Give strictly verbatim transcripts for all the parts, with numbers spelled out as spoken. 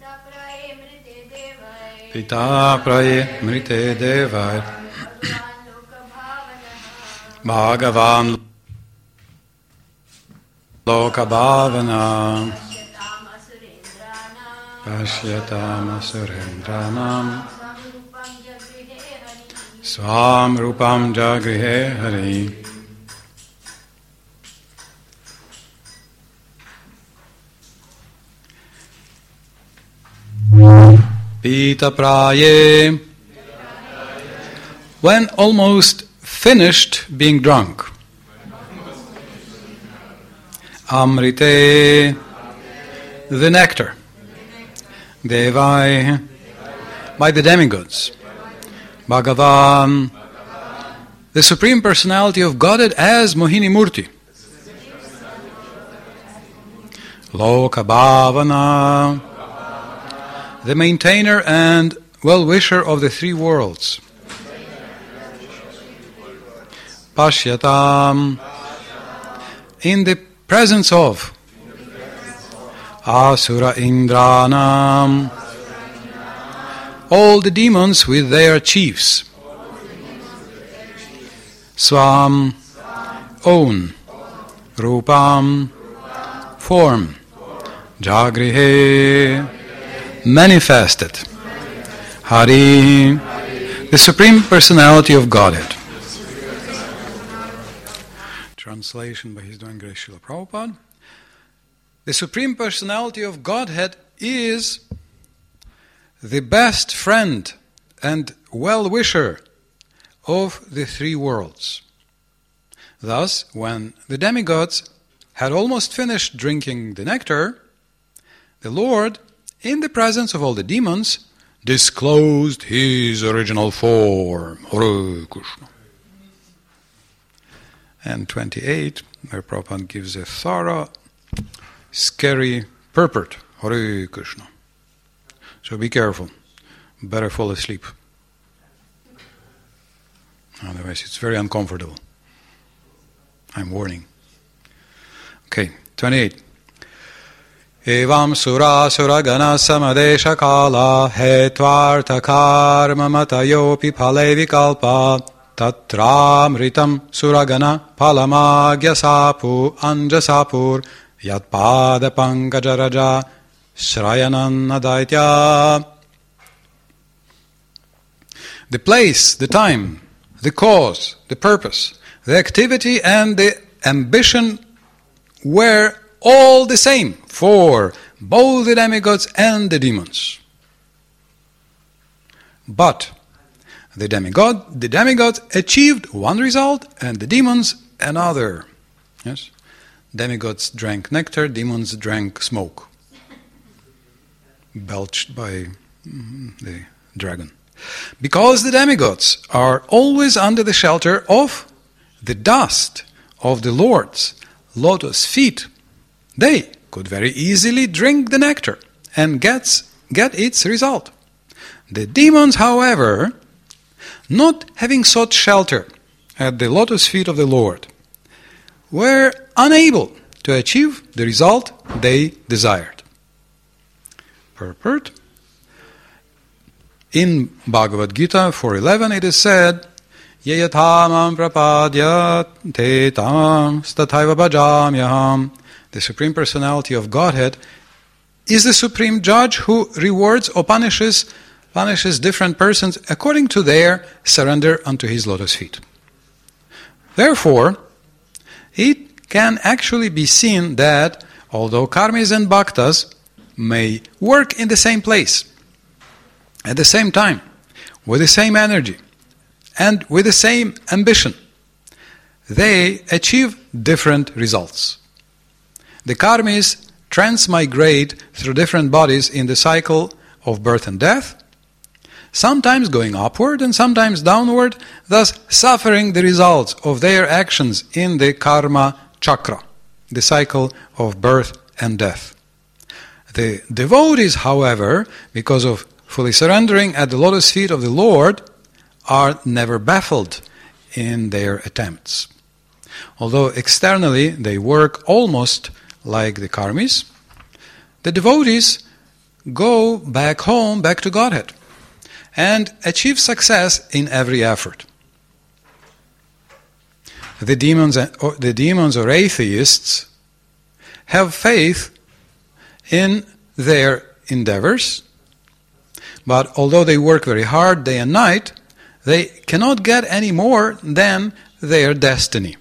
Pita praye mrite devai Bhagavan loka bhavana Pashyatam asurendranam Swam rupam jagrihe hari. Pita praye. When almost finished being drunk. Amrite, the nectar. Devai, by the demigods. Bhagavan, the Supreme Personality of Godhead as Mohini Murti. Loka Bhavana, the maintainer and well-wisher of the three worlds. Pashyatam, in the presence of Asura Indranam, all the demons with their chiefs. Swam, own. Rupam, form. Jagrihe, manifested. Hari, the Supreme Personality of Godhead. Translation by His Divine Grace Srila Prabhupada. The Supreme Personality of Godhead is the best friend and well-wisher of the three worlds. Thus, when the demigods had almost finished drinking the nectar, the Lord, in the presence of all the demons, disclosed His original form. Hare Krishna. And twenty-eight, where Prabhupada gives a thorough, scary purport. Hare Krishna. So be careful. Better fall asleep. Otherwise it's very uncomfortable. I'm warning. Okay, twenty-eight. Evam sura sura gana samadesha kala hetvarta karma matayopi phale vikalpa tatramritam suragana palamagya sapu anjasapur yatpada pankajaraja shrayanan adaitya. The place, the time, the cause, the purpose, the activity and the ambition were all the same for both the demigods and the demons. But the demigod, the demigods achieved one result and the demons another. Yes? Demigods drank nectar, demons drank smoke, belched by mm, the dragon. Because the demigods are always under the shelter of the dust of the Lord's lotus feet, they could very easily drink the nectar and gets, get its result. The demons, however, not having sought shelter at the lotus feet of the Lord, were unable to achieve the result they desired. Purport. In Bhagavad Gita four eleven it is said, Yeyatamam prapadyat te tam stataiva bhajamyaham. The Supreme Personality of Godhead is the Supreme Judge who rewards or punishes, punishes different persons according to their surrender unto His lotus feet. Therefore, it can actually be seen that although karmis and bhaktas may work in the same place, at the same time, with the same energy, and with the same ambition, they achieve different results. The karmis transmigrate through different bodies in the cycle of birth and death, sometimes going upward and sometimes downward, thus suffering the results of their actions in the karma chakra, the cycle of birth and death. The devotees, however, because of fully surrendering at the lotus feet of the Lord, are never baffled in their attempts. Although externally they work almost like the karmis, the devotees go back home, back to Godhead, and achieve success in every effort. The demons, or the demons or atheists have faith in their endeavors, but although they work very hard day and night, they cannot get any more than their destiny.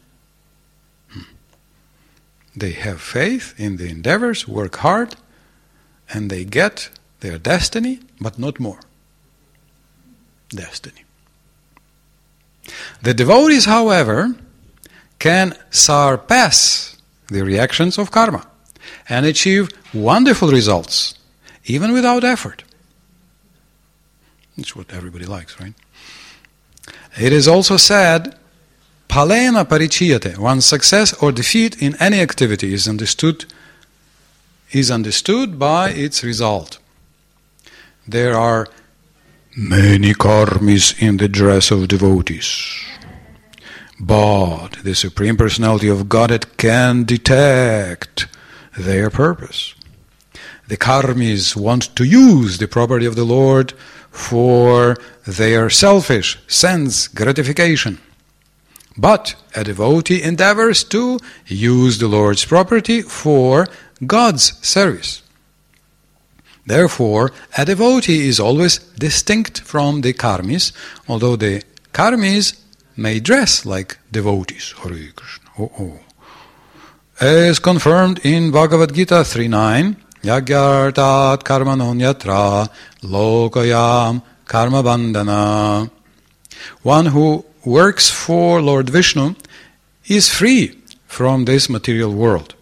They have faith in the endeavors, work hard, and they get their destiny, but not more. Destiny. The devotees, however, can surpass the reactions of karma and achieve wonderful results, even without effort. It's what everybody likes, right? It is also said, Palena parichiyate, one's success or defeat in any activity is understood, is understood by its result. There are many karmis in the dress of devotees, but the Supreme Personality of Godhead can detect their purpose. The karmis want to use the property of the Lord for their selfish sense gratification. But a devotee endeavors to use the Lord's property for God's service. Therefore, a devotee is always distinct from the karmis, although the karmis may dress like devotees. Hare Krishna. Oh, oh. As confirmed in Bhagavad Gita three nine, Yagyartat karmanon yatra lokayam karma bandhana. One who works for Lord Vishnu is free from this material world.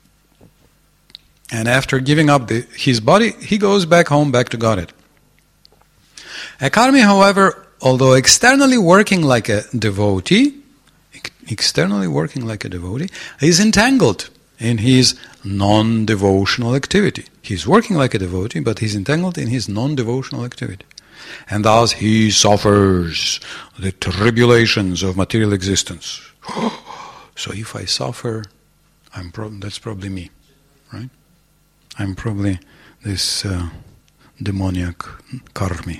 And after giving up the, his body, he goes back home, back to Godhead. A karmi, however, although externally working like a devotee, externally working like a devotee, is entangled in his non-devotional activity. He's working like a devotee, but he's entangled in his non-devotional activity. And thus he suffers the tribulations of material existence. So if I suffer, I'm prob- that's probably me, right? I'm probably this uh, demoniac karmi.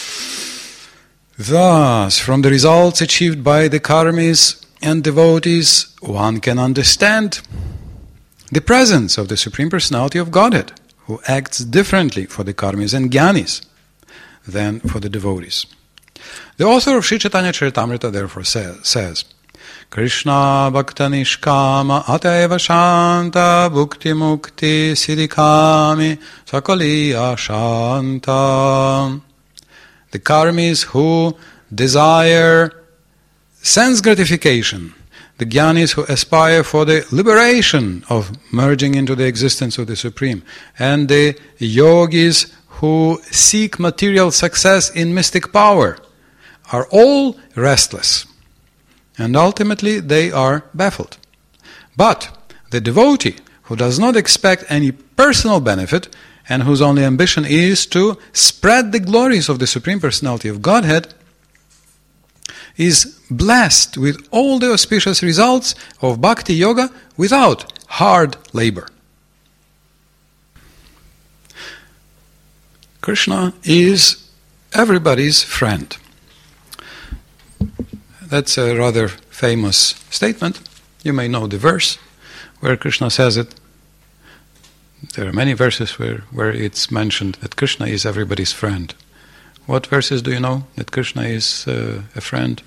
Thus, from the results achieved by the karmis and devotees, one can understand the presence of the Supreme Personality of Godhead, who acts differently for the karmis and jnanis than for the devotees. The author of Sri Chaitanya Charitamrita therefore say, says, Krishna bhakta nishkama ateva shanta bhukti mukti siddhikami sakaliya shanta. The karmis who desire sense gratification, the jnanis who aspire for the liberation of merging into the existence of the Supreme, and the yogis who seek material success in mystic power, are all restless. And ultimately they are baffled. But the devotee who does not expect any personal benefit and whose only ambition is to spread the glories of the Supreme Personality of Godhead is blessed with all the auspicious results of bhakti yoga without hard labor. Krishna is everybody's friend. That's a rather famous statement. You may know the verse where Krishna says it. There are many verses where, where it's mentioned that Krishna is everybody's friend. What verses do you know that Krishna is uh, a friend?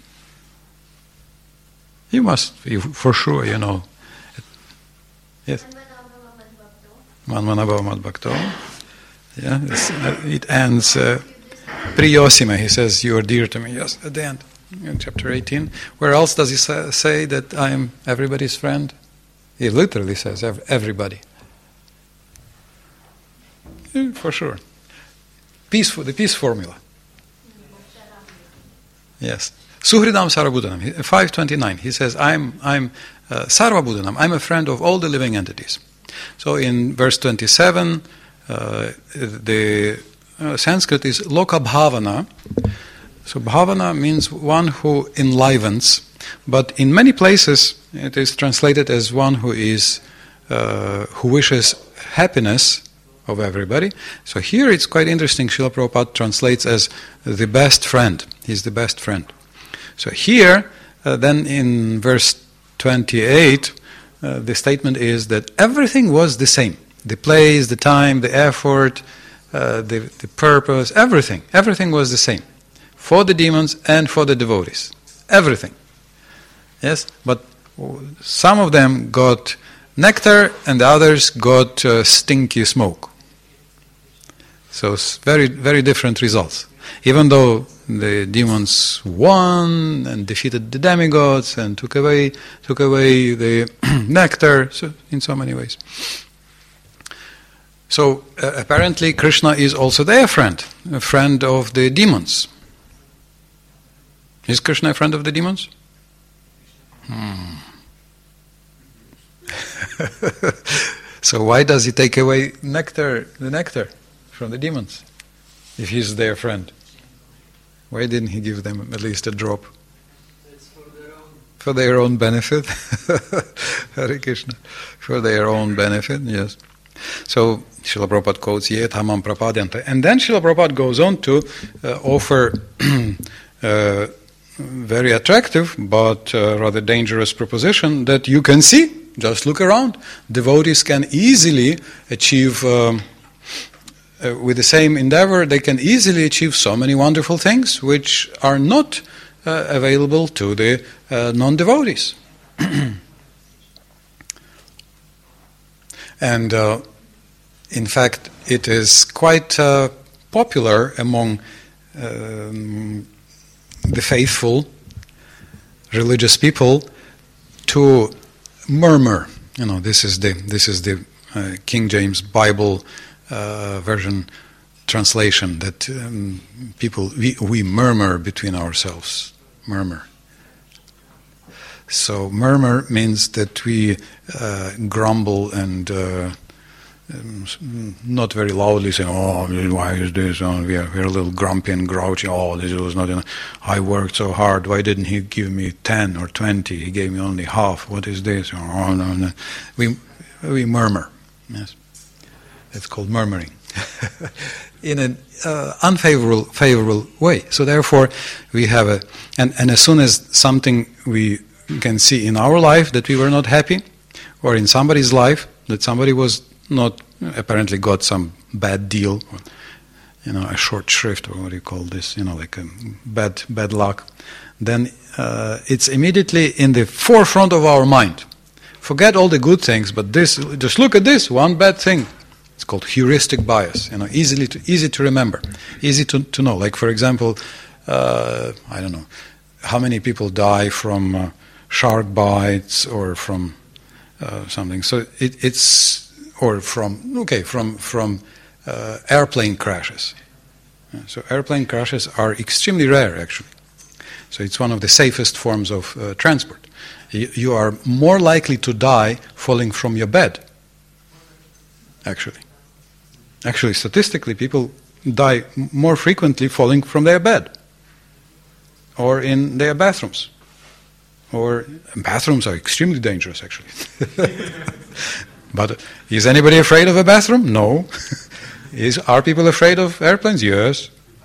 You must, you, for sure, you know. Yes. Manmanabhava Madbhakto. Yeah, it ends. Uh, Priyosime, he says, you are dear to me. Yes, at the end. In chapter eighteen. Where else does he say, say that I am everybody's friend? He literally says ev- everybody. Yeah, for sure. Peace, the peace formula. Yes. Suhridam Sarvabhutanam, five twenty-nine. He says, I'm I'm uh, Sarvabhutanam, I'm a friend of all the living entities. So in verse twenty-seven, uh, the uh, Sanskrit is Loka Bhavana. So bhavana means one who enlivens, but in many places it is translated as one who is uh, who wishes happiness of everybody. So here it's quite interesting. Srila Prabhupada translates as the best friend. He's the best friend. So here, uh, then in verse twenty-eight, uh, the statement is that everything was the same. The place, the time, the effort, uh, the, the purpose, everything. Everything was the same. For the demons and for the devotees. Everything. Yes, but some of them got nectar and the others got uh, stinky smoke. So it's very, very different results. Even though the demons won and defeated the demigods and took away took away the nectar, so in so many ways. So uh, apparently Krishna is also their friend, a friend of the demons. Is Krishna a friend of the demons? Hmm. So why does he take away nectar, the nectar from the demons, if he's their friend? Why didn't he give them at least a drop? It's for their own. For their own benefit. Hare Krishna. For their own benefit, yes. So Srila Prabhupada quotes Ye Thamam Prapadyante. And then Srila Prabhupada goes on to uh, offer uh, very attractive but uh, rather dangerous proposition that you can see. Just look around. Devotees can easily achieve, um, uh, with the same endeavor, they can easily achieve so many wonderful things which are not uh, available to the uh, non-devotees. And uh, in fact, it is quite uh, popular among um, the faithful religious people to murmur. You know, this is the this is the uh, King James Bible uh, version translation that um, people we we murmur between ourselves. Murmur. So murmur means that we uh, grumble and uh, um, not very loudly say, "Oh, why is this?" Oh, we are we're a little grumpy and grouchy. Oh, this was not enough. I worked so hard. Why didn't he give me ten or twenty? He gave me only half. What is this? Oh, no, no. We we murmur. Yes, it's called murmuring in an uh, unfavorable favorable way. So therefore, we have a and and as soon as something we can see in our life that we were not happy, or in somebody's life that somebody was not apparently got some bad deal, or, you know, a short shrift, or what do you call this? You know, like a bad bad luck. Then uh, it's immediately in the forefront of our mind. Forget all the good things, but this, just look at this one bad thing. It's called heuristic bias. You know, easily to, easy to remember, easy to to know. Like for example, uh, I don't know, how many people die from uh, shark bites or from uh, something. So it, it's or from okay from from uh, airplane crashes. So airplane crashes are extremely rare, actually. So it's one of the safest forms of uh, transport. You, you are more likely to die falling from your bed. Actually, actually, statistically, people die more frequently falling from their bed or in their bathrooms. Or bathrooms are extremely dangerous, actually. But is anybody afraid of a bathroom? No. Is are people afraid of airplanes? Yes.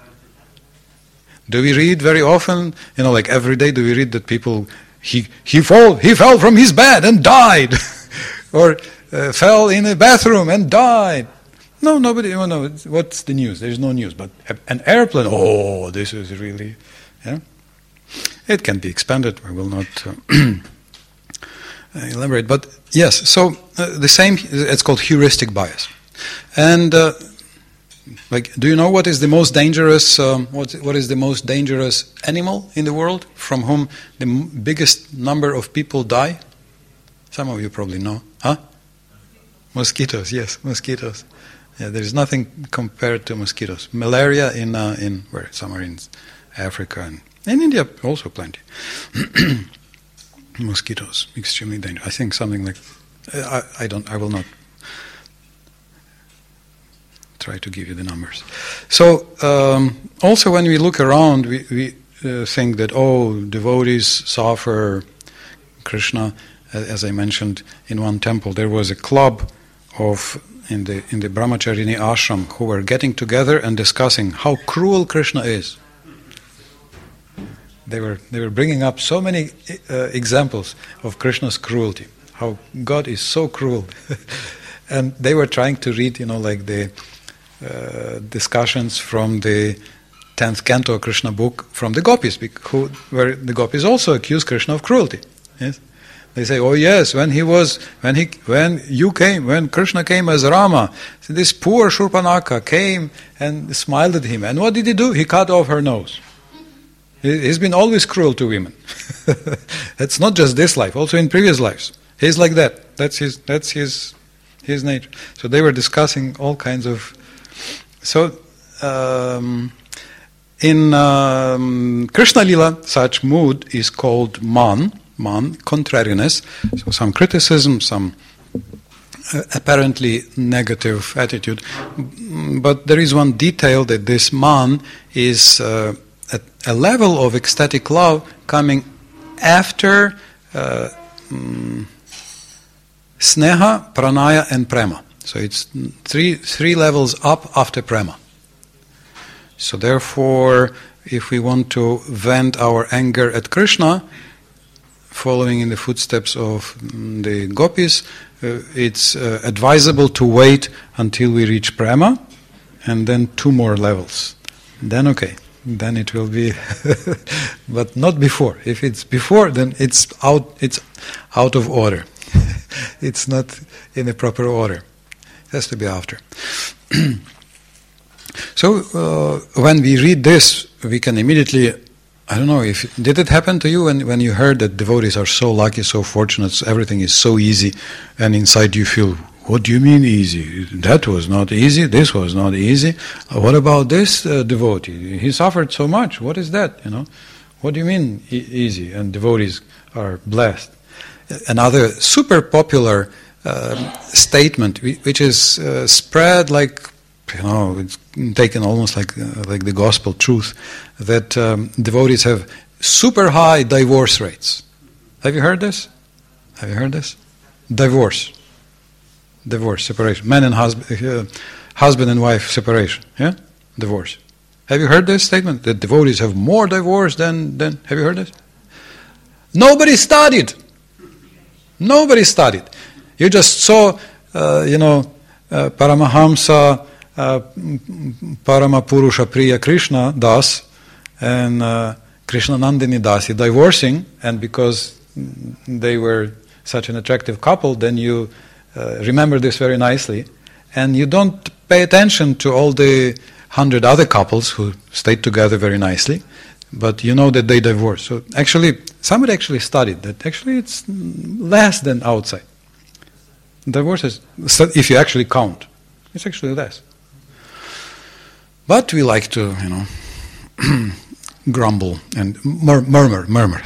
Do we read very often, you know, like every day, do we read that people he he fall he fell from his bed and died, or uh, fell in a bathroom and died? No, nobody. Oh, no. What's the news? There's no news. But an airplane. Oh, this is really. Yeah. It can be expanded. I will not uh, elaborate. But yes, so uh, the same, it's called heuristic bias. And uh, like, do you know what is the most dangerous, um, what, what is the most dangerous animal in the world from whom the m- biggest number of people die? Some of you probably know. Huh? Mosquitoes, yes, mosquitoes. Yeah, there is nothing compared to mosquitoes. Malaria in, uh, in where? Somewhere in Africa and in India, also plenty. Mosquitoes, extremely dangerous. I think something like, I, I don't, I will not try to give you the numbers. So, um, also when we look around, we, we uh, think that, oh, devotees suffer. Krishna, as I mentioned, in one temple, there was a club of in the in the Brahmacharini ashram who were getting together and discussing how cruel Krishna is. They were they were bringing up so many uh, examples of Krishna's cruelty, how God is so cruel, and they were trying to read, you know, like the uh, discussions from the tenth canto Krishna book from the gopis, who where the gopis also accuse Krishna of cruelty. Yes, they say, "Oh yes, when he was when he when you came when Krishna came as Rama, this poor Shurpanaka came and smiled at him, and what did he do? He cut off her nose." He's been always cruel to women. It's not just this life, also in previous lives. He's like that. That's his that's his his nature. So they were discussing all kinds of... So um, in um, Krishna Lila, such mood is called man, man, contrariness. So some criticism, some uh, apparently negative attitude. But there is one detail that this man is... Uh, at a level of ecstatic love coming after uh, um, sneha, pranaya and prema. So it's three three levels up after prema. So therefore, if we want to vent our anger at Krishna, following in the footsteps of um, the gopis, uh, it's uh, advisable to wait until we reach prema, and then two more levels. Then okay. Then it will be, but not before. If it's before, then it's out. It's out of order. It's not in a proper order. It has to be after. So uh, when we read this, we can immediately. I don't know if did it happen to you when when you heard that devotees are so lucky, so fortunate, everything is so easy, and inside you feel. What do you mean easy? That was not easy. This was not easy. Uh, what about this uh, devotee? He suffered so much. What is that? You know, what do you mean e- easy? And devotees are blessed. Another super popular uh, statement, which is uh, spread like you know, it's taken almost like uh, like the gospel truth, that um, devotees have super high divorce rates. Have you heard this? Have you heard this? Divorce. Divorce, separation. Man and husband, uh, husband and wife separation. Yeah? Divorce. Have you heard this statement? That devotees have more divorce than... than have you heard this? Nobody studied. Nobody studied. You just saw, uh, you know, uh, Paramahamsa, uh, Paramapurusha Priya Krishna Das, and uh, Krishna Nandini Dasi divorcing, and because they were such an attractive couple, then you... Uh, remember this very nicely, and you don't pay attention to all the hundred other couples who stayed together very nicely, but you know that they divorced. So actually, somebody actually studied that actually it's less than outside. Divorces, if you actually count, it's actually less. But we like to, you know, grumble and mur- murmur, murmur.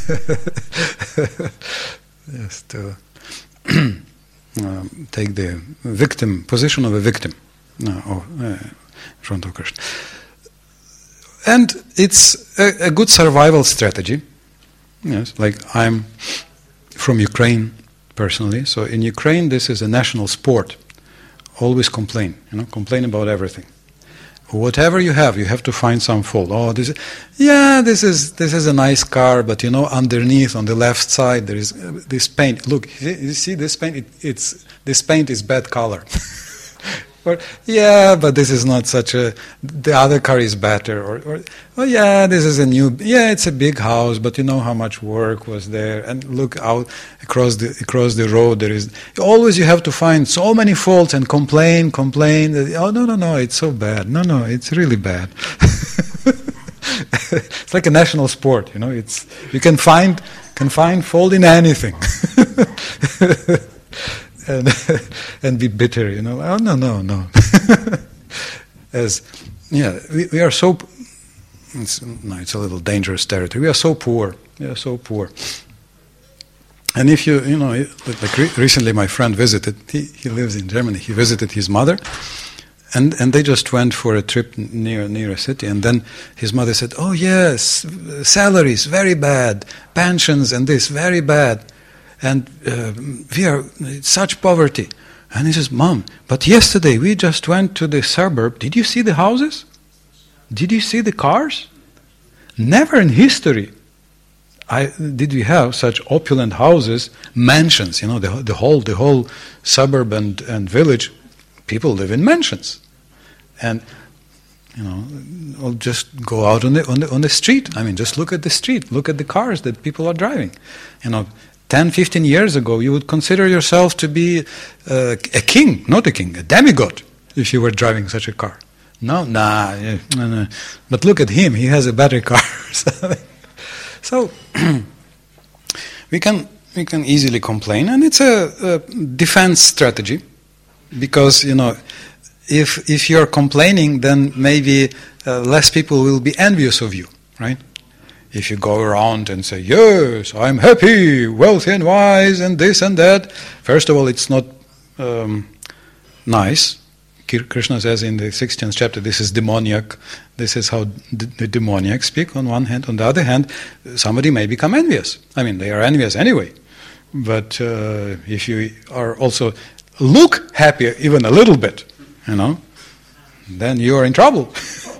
Yes, to... Uh, take the victim position of a victim uh, or, uh, in front of Krishna. And it's a, a good survival strategy. Yes, like I'm from Ukraine personally, so in Ukraine this is a national sport. Always complain, you know, complain about everything. Whatever you have, you have to find some fault. Oh, this, is, yeah, this is this is a nice car, but you know, underneath on the left side there is uh, this paint. Look, you see this paint? It, it's this paint is bad color. Or yeah, but this is not such a. The other car is better. Or, or oh yeah, this is a new. Yeah, it's a big house, but you know how much work was there. And look out across the across the road. There is always you have to find so many faults and complain, complain. Oh no, no, no, it's so bad. No, no, it's really bad. It's like a national sport, you know. It's you can find can find fault in anything. And, and be bitter, you know. Oh no, no, no. As yeah, we, we are so. It's, no, it's a little dangerous territory. We are so poor. We are so poor. And if you, you know, like re- recently, my friend visited. He he lives in Germany. He visited his mother, and and they just went for a trip near near a city. And then his mother said, "Oh yes, salaries very bad, pensions and this very bad." And uh, we are it's such poverty. And he says, Mom, but yesterday we just went to the suburb. Did you see the houses? Did you see the cars? Never in history I, did we have such opulent houses, mansions, you know, the, the whole the whole suburb and, and village, people live in mansions. And, you know, or just go out on the, on the on the street. I mean, just look at the street, look at the cars that people are driving. You know, ten, fifteen years ago, you would consider yourself to be uh, a king, not a king, a demigod, if you were driving such a car. No, nah, yeah, no, no. But look at him, he has a better car. So we can we can easily complain, and it's a, a defense strategy, because, you know, if if you're complaining, then maybe uh, less people will be envious of you, right? If you go around and say, yes, I'm happy, wealthy and wise, and this and that, first of all, it's not um, nice. Krishna says in the sixteenth chapter, this is demoniac, this is how d- the demoniac speak on one hand. On the other hand, somebody may become envious. I mean, they are envious anyway. But uh, if you are also look happy even a little bit, you know, then you are in trouble.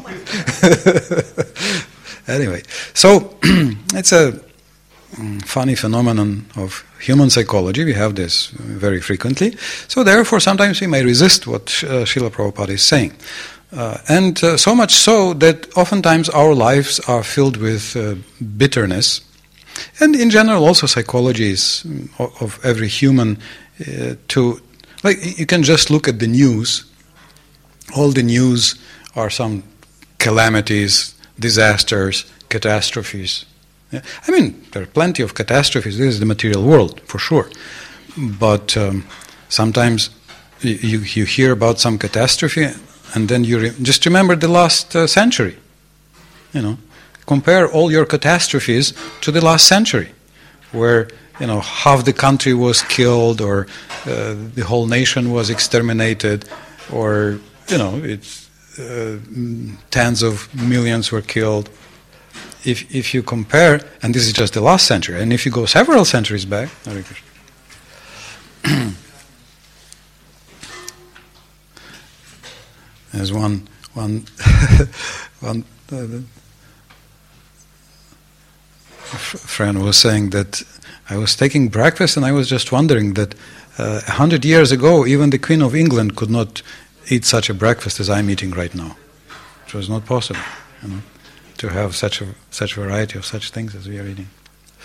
Anyway, so it's a funny phenomenon of human psychology. We have this very frequently. So therefore, sometimes we may resist what uh, Srila Prabhupada is saying. Uh, and uh, so much so that oftentimes our lives are filled with uh, bitterness. And in general, also psychology is of, of every human uh, to... Like, you can just look at the news. All the news are some calamities, disasters, catastrophes. Yeah. I mean, there are plenty of catastrophes. This is the material world, for sure. But um, sometimes you, you hear about some catastrophe, and then you re- just remember the last uh, century. You know, compare all your catastrophes to the last century, where, you know, half the country was killed, or uh, the whole nation was exterminated, or, you know, it's uh, tens of millions were killed. If if you compare, and this is just the last century, and if you go several centuries back, as one one one uh, friend was saying that I was taking breakfast and I was just wondering that uh, a hundred years ago, even the Queen of England could not eat such a breakfast as I'm eating right now. It was not possible, you know, to have such a such variety of such things as we are eating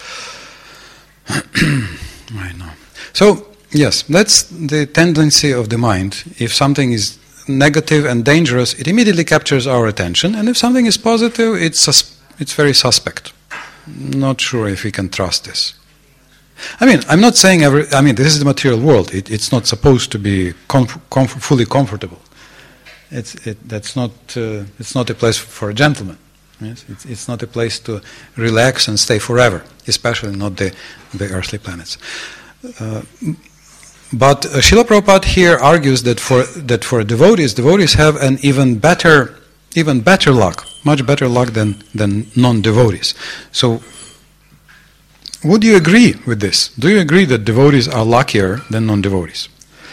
right now. So, yes, that's the tendency of the mind. If something is negative and dangerous, it immediately captures our attention, and if something is positive, it's sus- it's very suspect. Not sure if we can trust this. I mean, I'm not saying every... I mean, this is the material world. It, it's not supposed to be comf- comf- fully comfortable. It's it, that's not uh, it's not a place for a gentleman. Yes? It's, it's not a place to relax and stay forever, especially not the, the earthly planets. Uh, but uh, Srila Prabhupada here argues that for that for devotees, devotees have an even better even better luck, much better luck than than non-devotees. So, would you agree with this? Do you agree that devotees are luckier than non-devotees?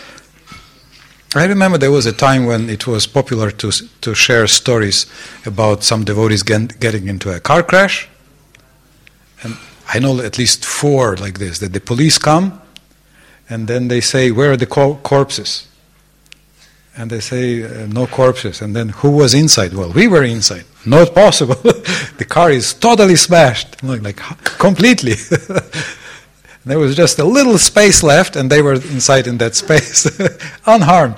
I remember there was a time when it was popular to to share stories about some devotees get, getting into a car crash. And I know at least four like this, that the police come and then they say, where are the cor- corpses? And they say, uh, no corpses. And then who was inside? Well, we were inside. Not possible. The car is totally smashed. Like, like completely. There was just a little space left, and they were inside in that space, unharmed.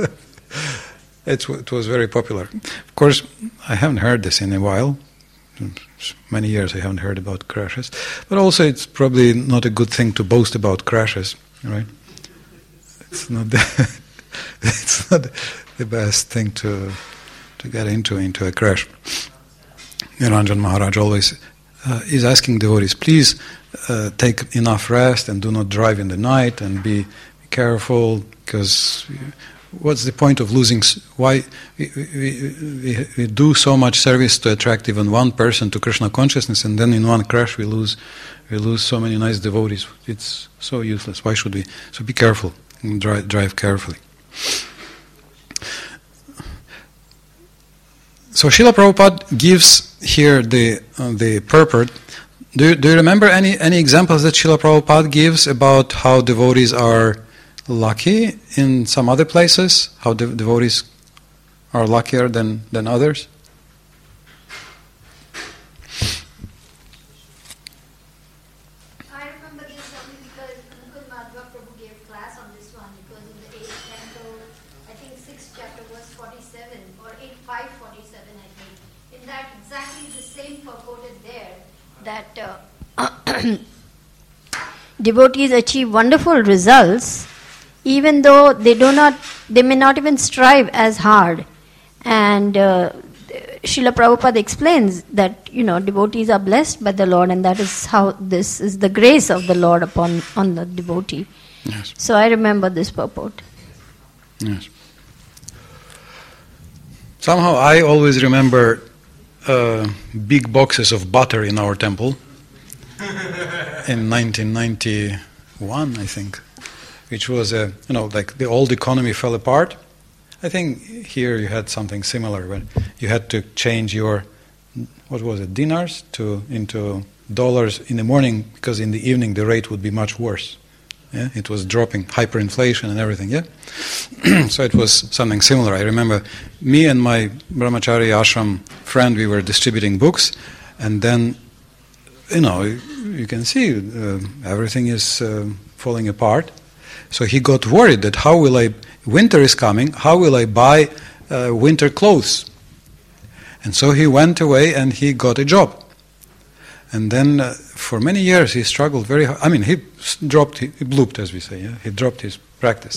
It's, it was very popular. Of course, I haven't heard this in a while. Many years I haven't heard about crashes. But also it's probably not a good thing to boast about crashes, right? It's not the, it's not the best thing to to get into, into a crash. Niranjan Maharaj always uh, is asking devotees, please uh, take enough rest and do not drive in the night and be careful, because what's the point of losing? Why we, we, we, we do so much service to attract even one person to Krishna consciousness, and then in one crash we lose we lose so many nice devotees. It's so useless. Why should we? So be careful. drive, drive carefully. So Srila Prabhupada gives here the uh, the purport. Do you, do you remember any, any examples that Srila Prabhupada gives about how devotees are lucky in some other places? How de- devotees are luckier than, than others? I remember this only because Mukul Madhva Prabhu gave class on this one, because in the eighth canto, I think sixth chapter, verse forty-seven, or eight five forty-seven, I think. In that, exactly the same purported there, that uh, devotees achieve wonderful results, even though they do not, they may not even strive as hard. And uh, Srila Prabhupada explains that, you know, devotees are blessed by the Lord, and that is how this is the grace of the Lord upon on the devotee. Yes. So I remember this purport. Yes. Somehow I always remember uh, big boxes of butter in our temple in nineteen ninety-one, I think, which was a, you know, like the old economy fell apart. I think here you had something similar when you had to change your, what was it, dinars to into dollars in the morning, because in the evening the rate would be much worse. Yeah, it was dropping, hyperinflation and everything. Yeah, so it was something similar. I remember me and my brahmachari ashram friend, we were distributing books, and then, you know, you can see uh, everything is uh, falling apart. So he got worried that how will I, winter is coming, how will I buy uh, winter clothes? And so he went away and he got a job. And then uh, for many years he struggled very hard. I mean, he dropped, he blooped, as we say, yeah? He dropped his practice.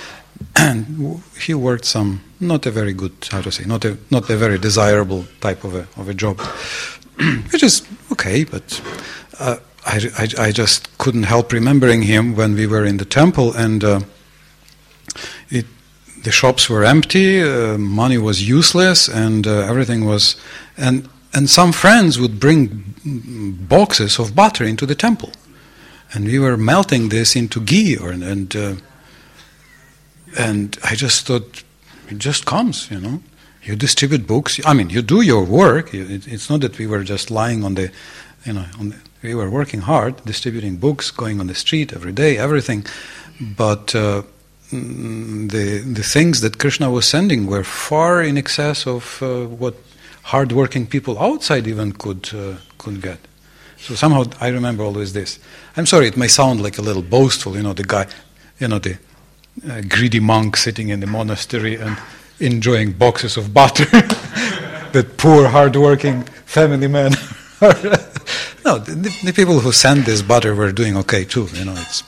And he worked some, not a very good, how to say, not a not a very desirable type of a of a job, which is okay, but uh, I, I, I just couldn't help remembering him when we were in the temple, and uh, it, the shops were empty, uh, money was useless, and uh, everything was, and and some friends would bring boxes of butter into the temple, and we were melting this into ghee, or, and uh, and I just thought, it just comes, you know. You distribute books. I mean, you do your work. It, it's not that we were just lying on the, you know, on the, we were working hard, distributing books, going on the street every day, everything. But uh, the the things that Krishna was sending were far in excess of uh, what hard-working people outside even could uh, could get. So somehow I remember always this. I'm sorry, it may sound like a little boastful, you know, the guy, you know, the uh, greedy monk sitting in the monastery and enjoying boxes of butter. That poor, hard-working family man. No, the, the people who sent this butter were doing okay too. You know, it's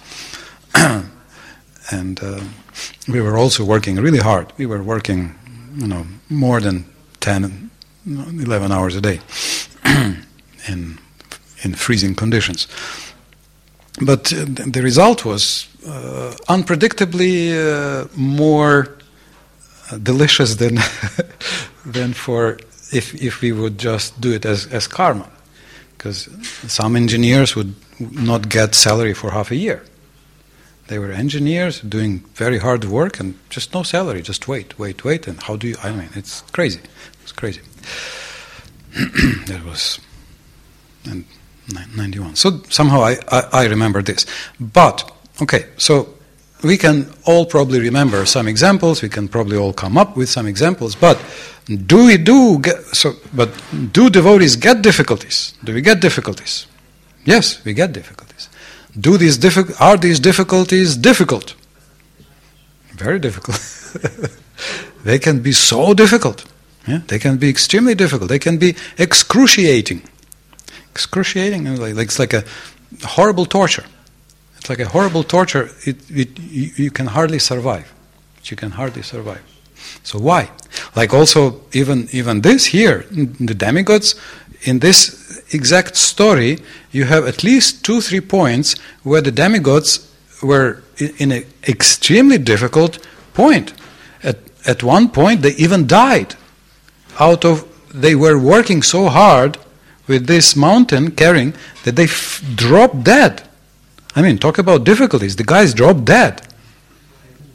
and uh, we were also working really hard. We were working, you know, more than ten, eleven hours a day in in freezing conditions. But uh, the result was uh, unpredictably uh, more delicious than than for if if we would just do it as as karma, because some engineers would not get salary for half a year. They were engineers doing very hard work and just no salary, just wait, wait, wait, and how do you? I mean, it's crazy. It's crazy. That was in ninety-one. So somehow I, I I remember this, but okay, so. We can all probably remember some examples. We can probably all come up with some examples. But do we do get, so? But do devotees get difficulties? Do we get difficulties? Yes, we get difficulties. Do these diffi- Are these difficulties difficult? Very difficult. They can be so difficult. Yeah, they can be extremely difficult. They can be excruciating. Excruciating, like it's like a horrible torture. It's like a horrible torture. It, it, you, you can hardly survive. You can hardly survive. So why? Like also even even this here, the demigods, in this exact story, you have at least two, three points where the demigods were in an extremely difficult point. At at one point, they even died. Out of they were working so hard with this mountain carrying that they f- dropped dead. I mean, talk about difficulties. The guys dropped dead.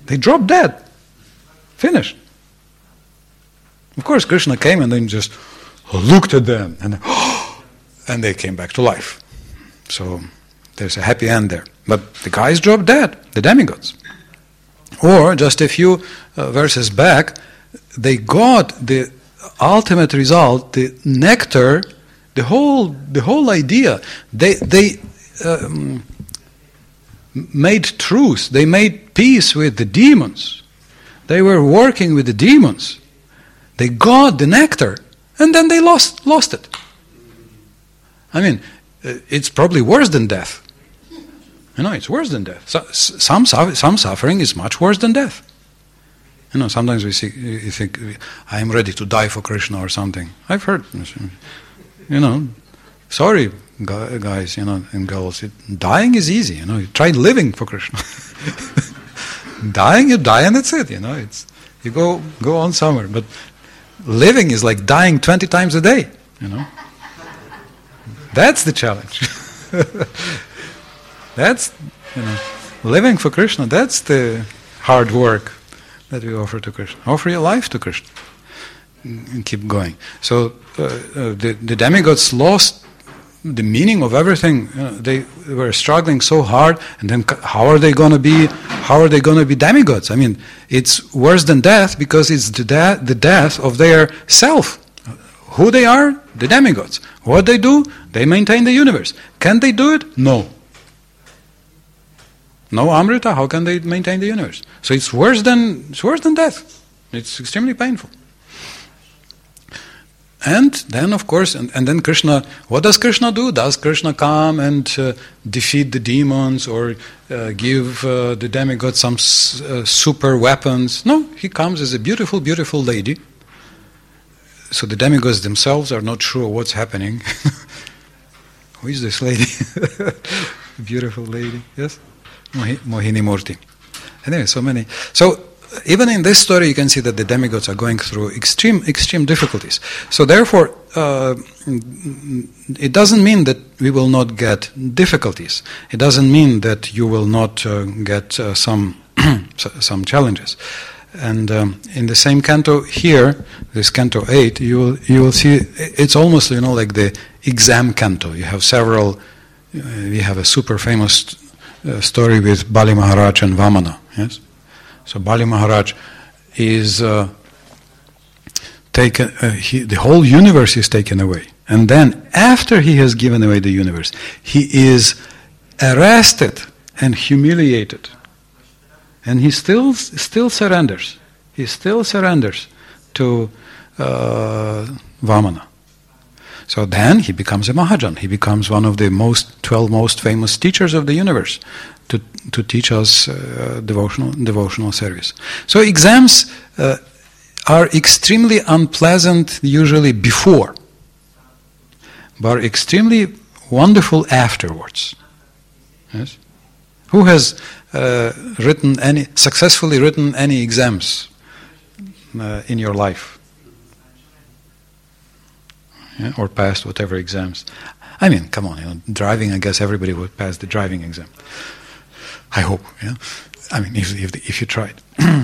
They dropped dead. Finished. Of course, Krishna came and then just looked at them and and they came back to life. So there's a happy end there. But the guys dropped dead, the demigods. Or just a few uh, verses back, they got the ultimate result, the nectar, the whole the whole idea. They they um, made truce. They made peace with the demons. They were working with the demons. They got the nectar, and then they lost lost it. I mean, it's probably worse than death. You know, it's worse than death. So, some some suffering is much worse than death. You know, sometimes we see, you think, I am ready to die for Krishna or something. I've heard, you know, sorry, guys, you know, and girls, it, dying is easy. You know, you try living for Krishna. Dying, you die, and that's it. You know, it's you go go on somewhere. But living is like dying twenty times a day. You know, that's the challenge. That's, you know, living for Krishna. That's the hard work that we offer to Krishna. Offer your life to Krishna and keep going. So uh, uh, the, the demigods lost the meaning of everything. You know, they were struggling so hard, and then how are they going to be? How are they going to be demigods? I mean, it's worse than death because it's the, de- the death of their self. Who they are? The demigods. What they do? They maintain the universe. Can they do it? No. No Amrita, how can they maintain the universe? So it's worse than it's worse than death. It's extremely painful. And then, of course, and, and then Krishna, what does Krishna do? Does Krishna come and uh, defeat the demons or uh, give uh, the demigods some s- uh, super weapons? No, he comes as a beautiful, beautiful lady. So the demigods themselves are not sure what's happening. Who is this lady? Beautiful lady, yes? Mohini Murti. Anyway, so many. So even in this story, you can see that the demigods are going through extreme, extreme difficulties. So therefore, uh, it doesn't mean that we will not get difficulties. It doesn't mean that you will not uh, get uh, some some challenges. And um, in the same canto here, this canto eight, you will you will see it's almost, you know, like the exam canto. You have several. Uh, we have a super famous Uh, story with Bali Maharaj and Vamana. Yes, so Bali Maharaj is uh, taken. Uh, he, the whole universe is taken away, and then after he has given away the universe, he is arrested and humiliated, and he still still surrenders. He still surrenders to uh, Vamana. So then he becomes a Mahajan. He becomes one of the most twelve most famous teachers of the universe to to teach us uh, devotional devotional service. So exams uh, are extremely unpleasant usually before, but extremely wonderful afterwards. Yes. Who has uh, written any successfully written any exams uh, in your life? Yeah, or passed whatever exams. I mean, come on, you know, driving, I guess everybody would pass the driving exam. I hope, yeah. I mean, if if, if you tried.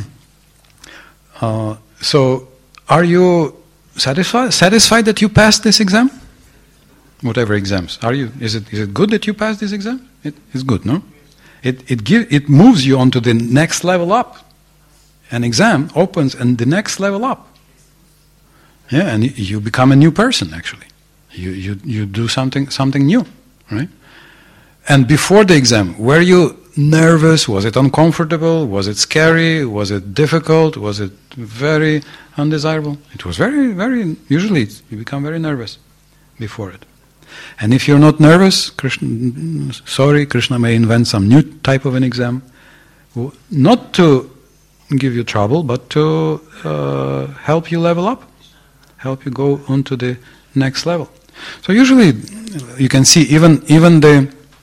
uh, so, are you satisfied satisfied that you passed this exam? Whatever exams. Are you? Is it is it good that you passed this exam? It is good, no? It it give, it moves you on to the next level up. An exam opens and the next level up. Yeah, and you become a new person. Actually, you you you do something something new, right? And before the exam, were you nervous? Was it uncomfortable? Was it scary? Was it difficult? Was it very undesirable? It was very very. Usually, you become very nervous before it. And if you're not nervous, Krishna, sorry, Krishna may invent some new type of an exam, not to give you trouble, but to uh, help you level up. Help you go on to the next level. So usually you can see even even the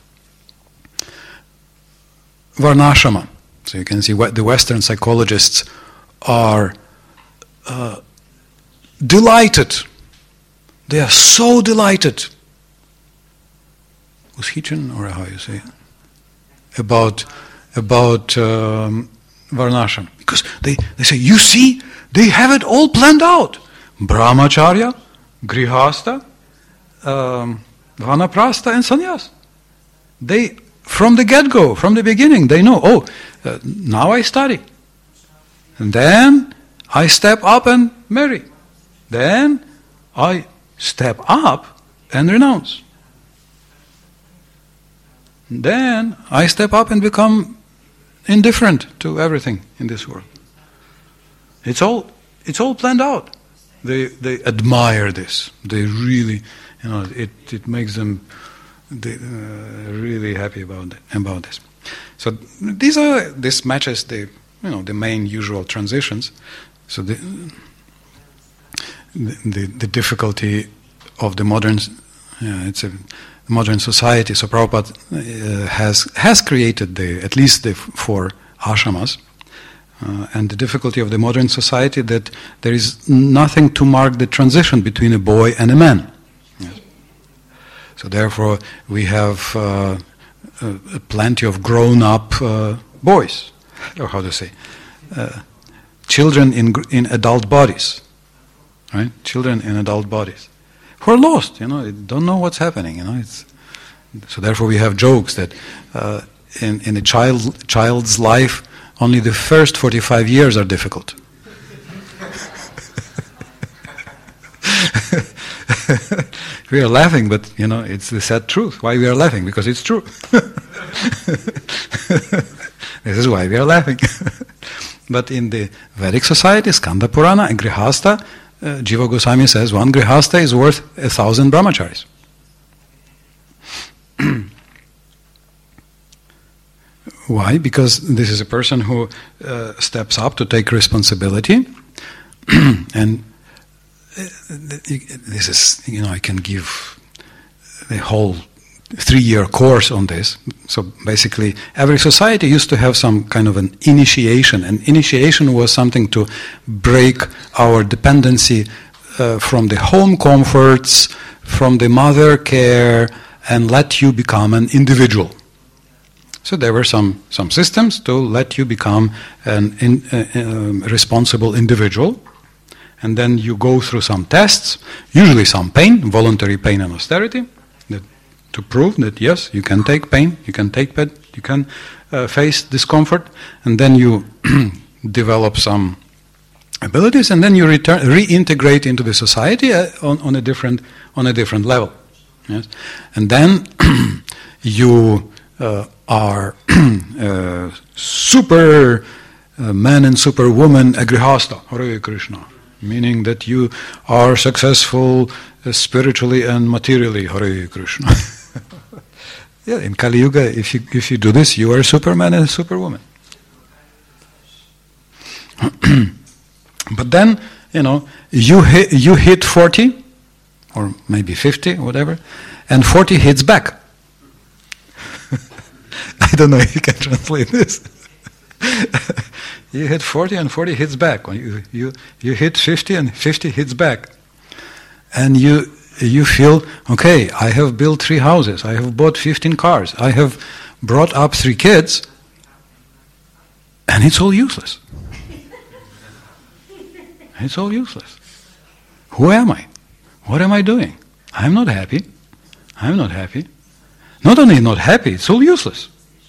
Varnashrama. So you can see what the Western psychologists are uh, delighted. They are so delighted. Ushichan, or how you say it? About about um, varnashram. Because they, they say, you see, they have it all planned out. Brahmacharya, Grihastha, um, Vanaprastha and Sannyas. They, from the get-go, from the beginning, they know, oh, uh, now I study. And then I step up and marry. Then I step up and renounce. Then I step up and become indifferent to everything in this world. It's all it's all planned out. They they admire this. They really, you know, it it makes them they, uh, really happy about it, about this. So these are this matches the you know the main usual transitions. So the the, the difficulty of the modern yeah, it's a modern society. So Prabhupada uh, has has created the at least the f- four ashramas, uh, and the difficulty of the modern society that there is nothing to mark the transition between a boy and a man. Yes. So therefore, we have uh, uh, plenty of grown-up uh, boys, or how to say, uh, children in in adult bodies, right? Children in adult bodies. Who are lost, you know, don't know what's happening, you know. It's, so therefore we have jokes that uh, in, in a child child's life, only the first forty-five years are difficult. We are laughing, but, you know, it's the sad truth. Why we are laughing? Because it's true. This is why we are laughing. But in the Vedic society, Skanda Purana and Grihastha, Uh, Jiva Goswami says one Grihastha is worth a thousand brahmacharis. Why? Because this is a person who uh, steps up to take responsibility, and uh, this is, you know, I can give a whole three-year course on this. So basically, every society used to have some kind of an initiation, and initiation was something to break our dependency uh, from the home comforts, from the mother care, and let you become an individual. So there were some, some systems to let you become an in, uh, um, responsible individual, and then you go through some tests, usually some pain, voluntary pain and austerity, to prove that yes, you can take pain, you can take pain, you can uh, face discomfort, and then you develop some abilities, and then you return, reintegrate into the society uh, on, on a different on a different level. Yes, and then you uh, are uh, super uh, man and super woman agrihasta, Hare Krishna, meaning that you are successful uh, spiritually and materially, Hare Krishna. Yeah, in Kali Yuga, if you if you do this, you are a Superman and a Superwoman. But then, you know, you hit, you hit forty, or maybe fifty, whatever, and forty hits back. I don't know if you can translate this. You hit forty and forty hits back. When you you you hit fifty and fifty hits back, and you. You feel, okay, I have built three houses, I have bought fifteen cars, I have brought up three kids, and it's all useless. It's all useless. Who am I? What am I doing? I'm not happy. I'm not happy. Not only not happy, it's all useless.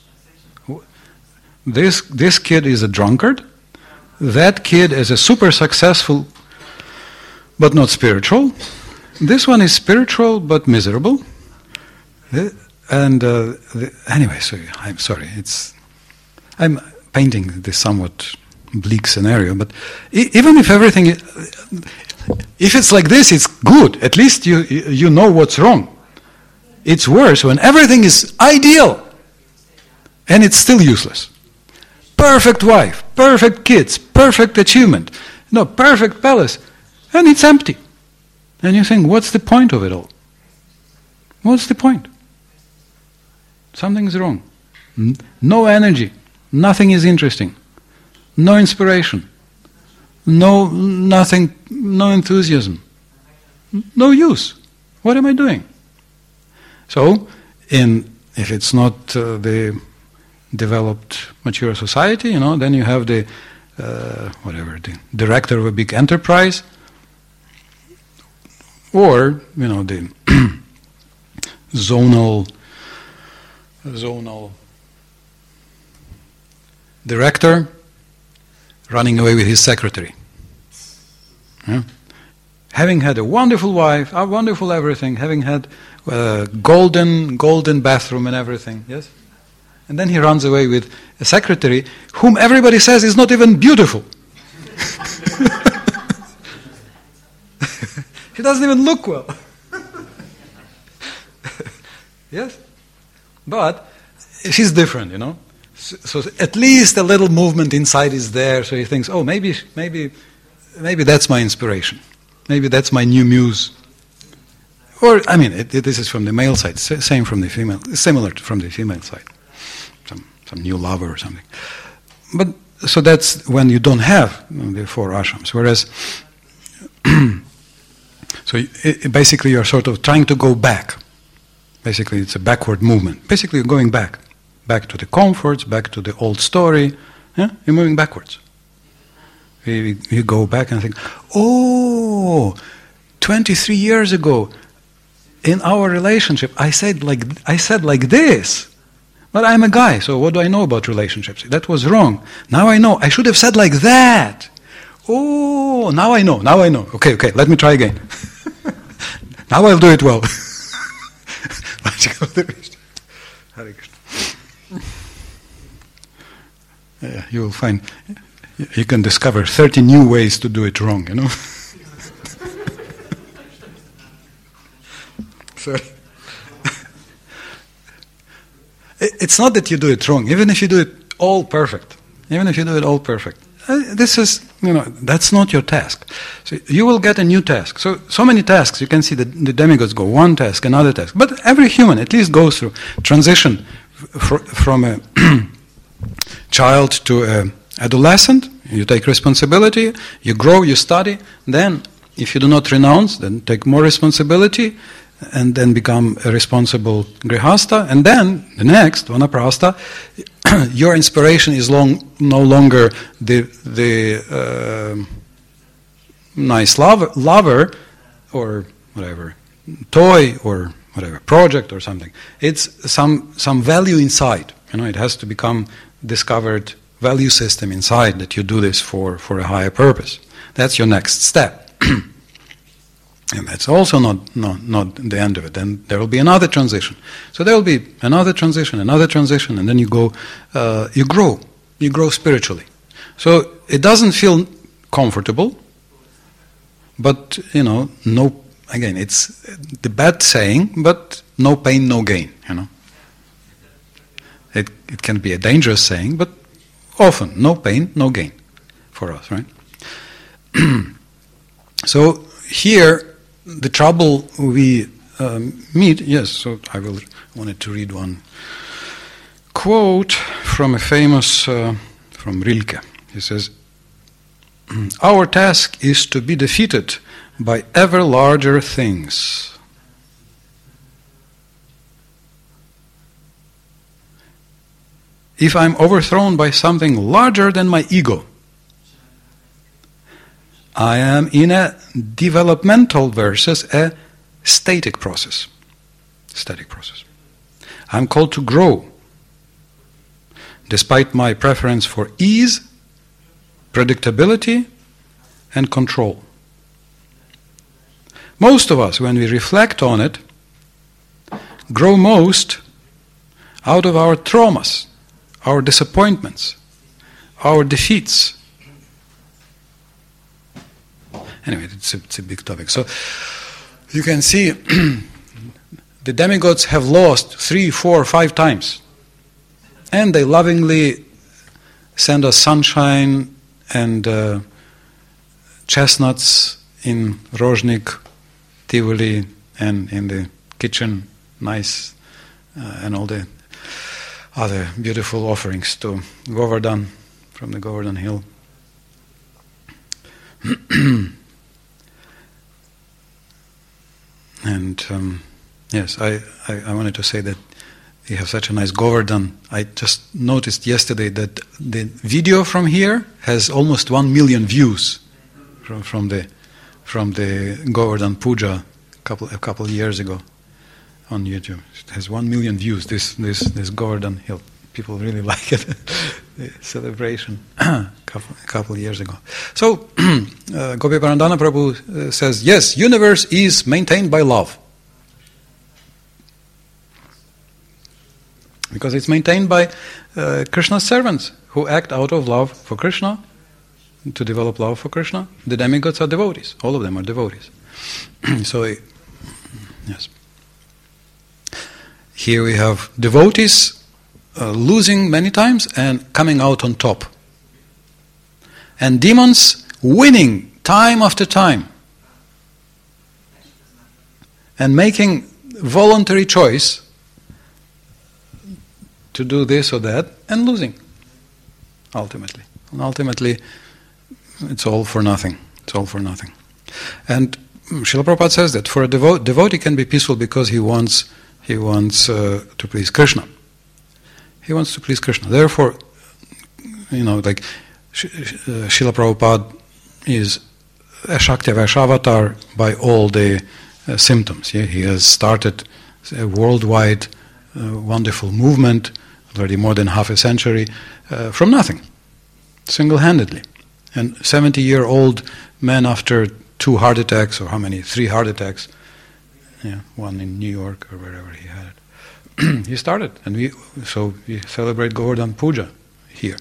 This, this kid is a drunkard. That kid is a super successful, but not spiritual. This one is spiritual but miserable, and uh, the, anyway. So I'm sorry. It's I'm painting this somewhat bleak scenario, but I, even if everything, is, if it's like this, it's good. At least you you know what's wrong. It's worse when everything is ideal, and it's still useless. Perfect wife, perfect kids, perfect achievement, no perfect palace, and it's empty. And you think, what's the point of it all? What's the point? Something's wrong. No energy. Nothing is interesting. No inspiration. No nothing. No enthusiasm. No use. What am I doing? So, in if it's not uh, the developed, mature society, you know, then you have the, uh, whatever, the director of a big enterprise, or, you know, the zonal, zonal director running away with his secretary. Yeah? Having had a wonderful wife, a wonderful everything, having had uh, golden, golden bathroom and everything, yes? And then he runs away with a secretary whom everybody says is not even beautiful. He doesn't even look well. Yes? But she's different, you know? So, so at least a little movement inside is there, so he thinks, oh, maybe, maybe, maybe that's my inspiration. Maybe that's my new muse. Or, I mean, it, it, this is from the male side, same from the female, similar to from the female side. Some, some new lover or something. But, so that's when you don't have the four ashrams. Whereas, so it, basically you're sort of trying to go back. Basically it's a backward movement. Basically you're going back. Back to the comforts, back to the old story. Yeah? You're moving backwards. You, you go back and think, oh, twenty-three years ago, in our relationship, I said like I said like this. But I'm a guy, so what do I know about relationships? That was wrong. Now I know. I should have said like that. Oh, now I know. Now I know. Okay, okay, let me try again. Now I'll do it well. Yeah, you will find, you can discover thirty new ways to do it wrong, you know. So, it's not that you do it wrong, even if you do it all perfect, even if you do it all perfect. This is, you know, that's not your task. So you will get a new task. So, so many tasks, you can see that the demigods go one task, another task. But every human at least goes through transition fr- from a child to an adolescent. You take responsibility, you grow, you study. Then, if you do not renounce, then take more responsibility, and then become a responsible grihasta. And then, the next, vanaprastha, your inspiration is long, no longer the the uh, nice lover, lover or whatever, toy or whatever, project or something. It's some some value inside. You know, it has to become discovered value system inside that you do this for, for a higher purpose. That's your next step. And that's also not, not, not the end of it. Then there will be another transition. So there will be another transition, another transition, and then you go, uh, you grow. You grow spiritually. So it doesn't feel comfortable, but, you know, no, again, it's the bad saying, but no pain, no gain, you know. It, it can be a dangerous saying, but often, no pain, no gain for us, right? So here, the trouble we um, meet, yes, so I will wanted to read one quote from a famous, uh, from Rilke. He says, "Our task is to be defeated by ever larger things. If I'm overthrown by something larger than my ego, I am in a developmental versus a static process. Static process. I'm called to grow, despite my preference for ease, predictability, and control. Most of us, when we reflect on it, grow most out of our traumas, our disappointments, our defeats." Anyway, it's a, it's a big topic. So you can see the demigods have lost three, four, five times. And they lovingly send us sunshine and uh, chestnuts in Rozhnik, Tivoli, and in the kitchen, nice, uh, and all the other beautiful offerings to Govardhan, from the Govardhan hill. And um, yes, I, I, I wanted to say that you have such a nice Govardhan. I just noticed yesterday that the video from here has almost one million views from, from the from the Govardhan Puja a couple a couple of years ago on YouTube. It has one million views. This this this Govardhan Hill. People really like it. The celebration a couple, a couple of years ago. So uh, Gopi Parandana Prabhu uh, says, yes, universe is maintained by love. Because it's maintained by uh, Krishna's servants who act out of love for Krishna, to develop love for Krishna. The demigods are devotees. All of them are devotees. So, yes. Here we have devotees uh, losing many times and coming out on top. And demons winning time after time. And making voluntary choice to do this or that, and losing, ultimately. And ultimately, it's all for nothing. It's all for nothing. And Srila Prabhupada says that for a devo- devotee can be peaceful because he wants he wants uh, to please Krishna. He wants to please Krishna. Therefore, you know, like Sh- uh, Srila Prabhupada is a Shakti Vaishnavatar by all the uh, symptoms. Yeah? He has started a worldwide uh, wonderful movement, already more than half a century, uh, from nothing, single-handedly. And seventy-year-old man after two heart attacks, or how many? Three heart attacks, yeah, one in New York or wherever he had it. He started, and we so we celebrate Govardhan Puja here.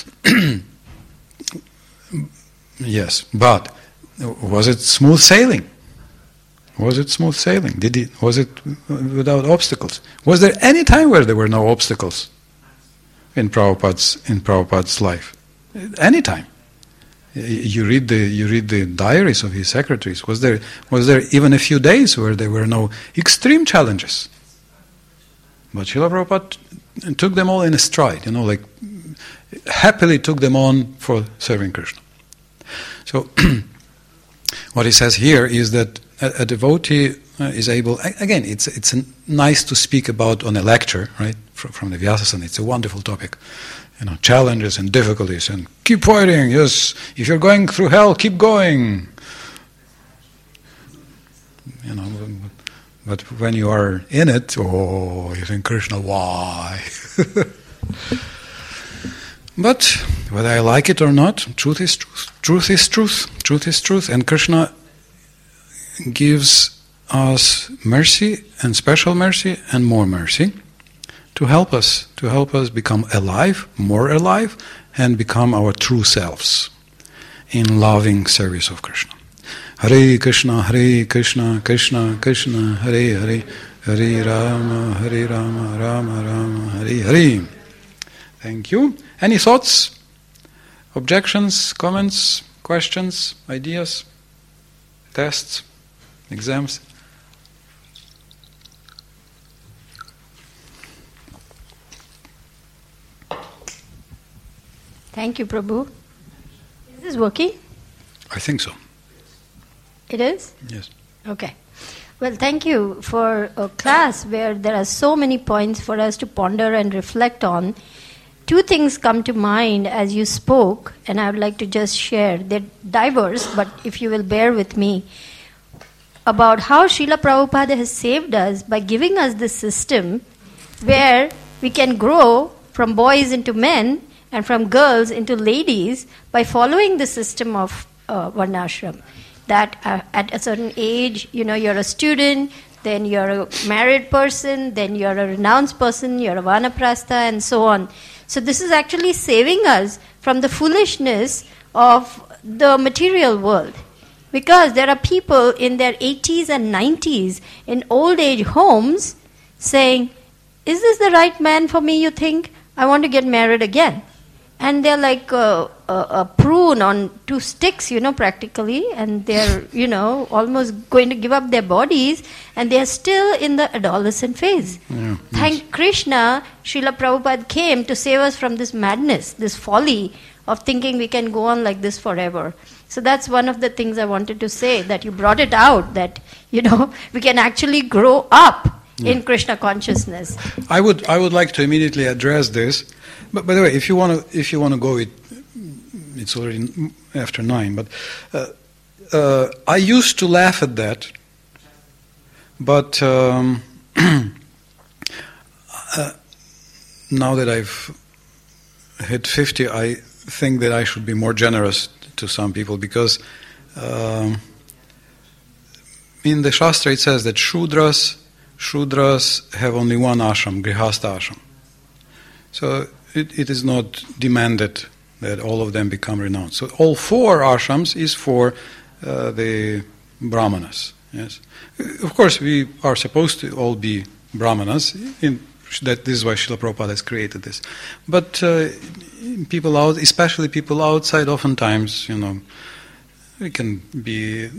Yes, but was it smooth sailing? Was it smooth sailing? Did it? Was it without obstacles? Was there any time where there were no obstacles in Prabhupada's in Prabhupada's life? Any time. You read the you read the diaries of his secretaries. Was there was there even a few days where there were no extreme challenges? But Srila Prabhupada took them all in a stride, you know, like happily took them on for serving Krishna. So what he says here is that a, a devotee uh, is able. Again, it's it's nice to speak about on a lecture, right? From, from the Vyasasana, it's a wonderful topic. You know, challenges and difficulties, and keep fighting. Yes, if you're going through hell, keep going. You know, but when you are in it, oh, you think, Krishna, why? But whether I like it or not, truth is truth. Truth is truth. Truth is truth, and Krishna gives us mercy and special mercy and more mercy, to help us, to help us become alive, more alive, and become our true selves in loving service of Krishna. Hare Krishna, Hare Krishna, Krishna Krishna, Hare Hare, Hare Rama, Hare Rama, Rama Rama, Hare Hare. Thank you. Any thoughts, objections, comments, questions, ideas, tests, exams? Thank you, Prabhu. Is this working? I think so. It is? Yes. Okay. Well, thank you for a class where there are so many points for us to ponder and reflect on. Two things come to mind as you spoke, and I would like to just share. They're diverse, but if you will bear with me, about how Srila Prabhupada has saved us by giving us this system where we can grow from boys into men and from girls into ladies by following the system of uh, Varnashram. That uh, at a certain age, you know, you're a student, then you're a married person, then you're a renounced person, you're a vanaprastha, and so on. So this is actually saving us from the foolishness of the material world. Because there are people in their eighties and nineties in old age homes saying, is this the right man for me, you think? I want to get married again. And they're like a, a, a prune on two sticks, you know, practically, and they're, you know, almost going to give up their bodies, and they're still in the adolescent phase. Yeah, Thank yes. Krishna, Srila Prabhupada came to save us from this madness, this folly of thinking we can go on like this forever. So that's one of the things I wanted to say, that you brought it out, that, you know, we can actually grow up in Krishna consciousness. I would I would like to immediately address this, but by the way, if you want to if you want to go, it it's already after nine. But uh, uh, I used to laugh at that, but um, uh, now that I've hit fifty, I think that I should be more generous to some people because um, in the Shastra it says that Shudras. Shudras have only one ashram, Grihastha ashram. So it, it is not demanded that all of them become renowned. So all four ashrams is for uh, the brahmanas. Yes, of course we are supposed to all be brahmanas. In, that this is why Srila Prabhupada has created this. But uh, people out, especially people outside, oftentimes, you know, we can be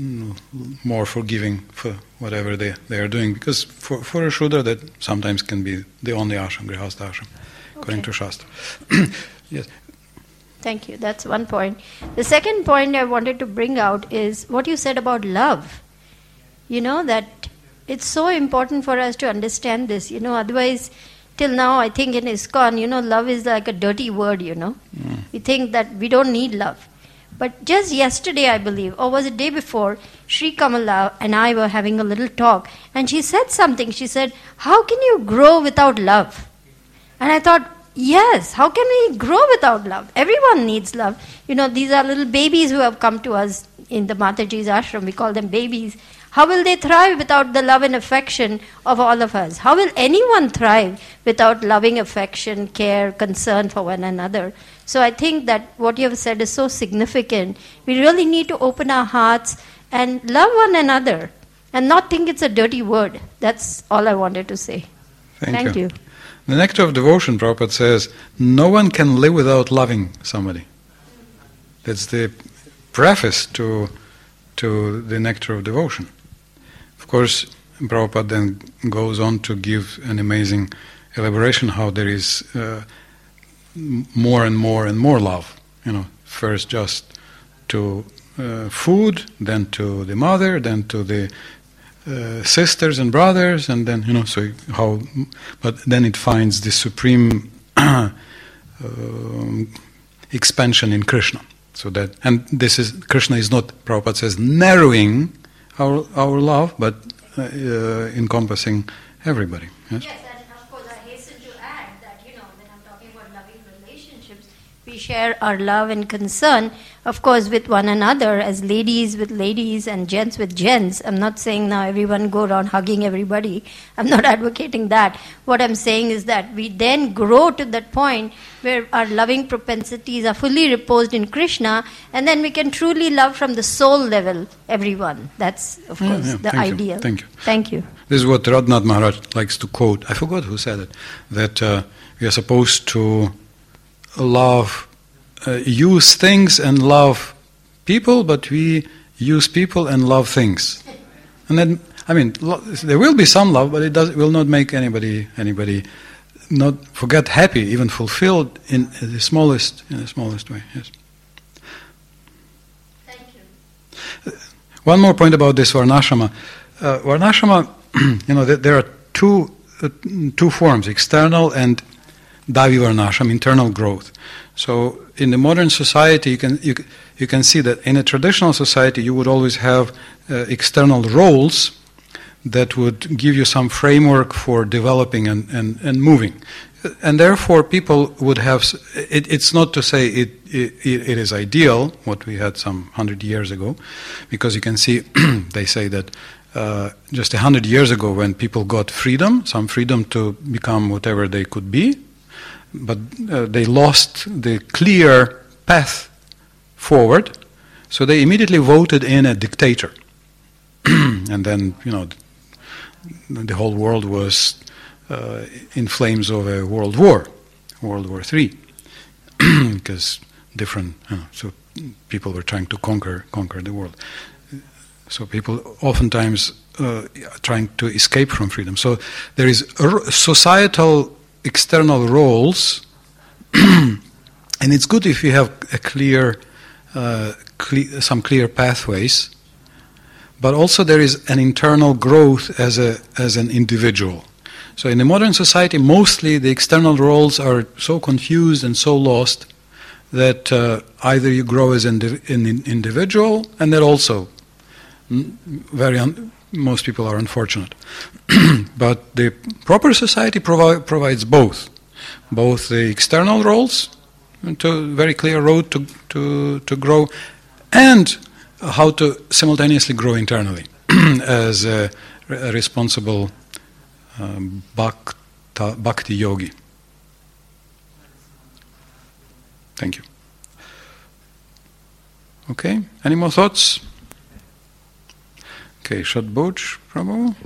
more forgiving for whatever they, they are doing, because for, for a Shudra that sometimes can be the only ashram, Grihastha ashram, according Okay. to Shastra. Yes. Thank you. That's one point. The second point I wanted to bring out is what you said about love. You know, that it's so important for us to understand this. You know, otherwise, till now, I think in ISKCON, you know, love is like a dirty word, you know. Mm. We think that we don't need love. But just yesterday, I believe, or was it day before, Sri Kamala and I were having a little talk, and she said something. She said, how can you grow without love? And I thought, yes, how can we grow without love? Everyone needs love. You know, these are little babies who have come to us in the Mataji's ashram. We call them babies. How will they thrive without the love and affection of all of us? How will anyone thrive without loving affection, care, concern for one another? So I think that what you have said is so significant. We really need to open our hearts and love one another and not think it's a dirty word. That's all I wanted to say. Thank, Thank you. you. The Nectar of Devotion, Prabhupada says, no one can live without loving somebody. That's the preface to to the Nectar of Devotion. Of course, Prabhupada then goes on to give an amazing elaboration how there is uh, m- more and more and more love. You know, first just to uh, food, then to the mother, then to the uh, sisters and brothers, and then, you know, so how, but then it finds the supreme um, expansion in Krishna. So that, and this is, Krishna is not, Prabhupada says, narrowing our our love, but uh, uh, encompassing everybody. Yes? Yes, and of course I hasten to add that, you know, when I'm talking about loving relationships, we share our love and concern, of course, with one another, as ladies with ladies and gents with gents. I'm not saying now everyone go around hugging everybody. I'm not advocating that. What I'm saying is that we then grow to that point where our loving propensities are fully reposed in Krishna, and then we can truly love from the soul level everyone. That's, of Yeah, course, yeah. the Thank you. ideal. Thank you. Thank you. This is what Radhanath Maharaj likes to quote. I forgot who said it. That uh, we are supposed to love, uh, use things and love people, but we use people and love things. And then, I mean, lo- there will be some love, but it does will not make anybody anybody not forget happy, even fulfilled in the smallest in the smallest way. Yes. Thank you. One more point about this Varnashrama. Uh, Varnashrama, you know, there, there are two uh, two forms: external and Davi Varnashram, internal growth. So, in the modern society, you can you, you can see that in a traditional society, you would always have uh, external roles that would give you some framework for developing and, and, and moving. And therefore, people would have, it, it's not to say it, it, it is ideal, what we had some hundred years ago, because you can see, they say that uh, just a hundred years ago when people got freedom, some freedom to become whatever they could be, but uh, they lost the clear path forward, so they immediately voted in a dictator. And then, you know, the whole world was uh, in flames of a world war, World War Three, because different, you know, so people were trying to conquer conquer the world. So people oftentimes uh, trying to escape from freedom. So there is a societal external roles, and it's good if you have a clear, uh, cle- some clear pathways. but also there is an internal growth as a as an individual. So in the modern society, mostly the external roles are so confused and so lost that uh, either you grow as an indiv- an individual, and that also mm, very un- most people are unfortunate. But the proper society provi- provides both, both the external roles, to very clear road to to to grow, and how to simultaneously grow internally as a, a responsible um, bhakta, bhakti yogi. Thank you. Okay, any more thoughts? Okay, Shadboj, Prabhu.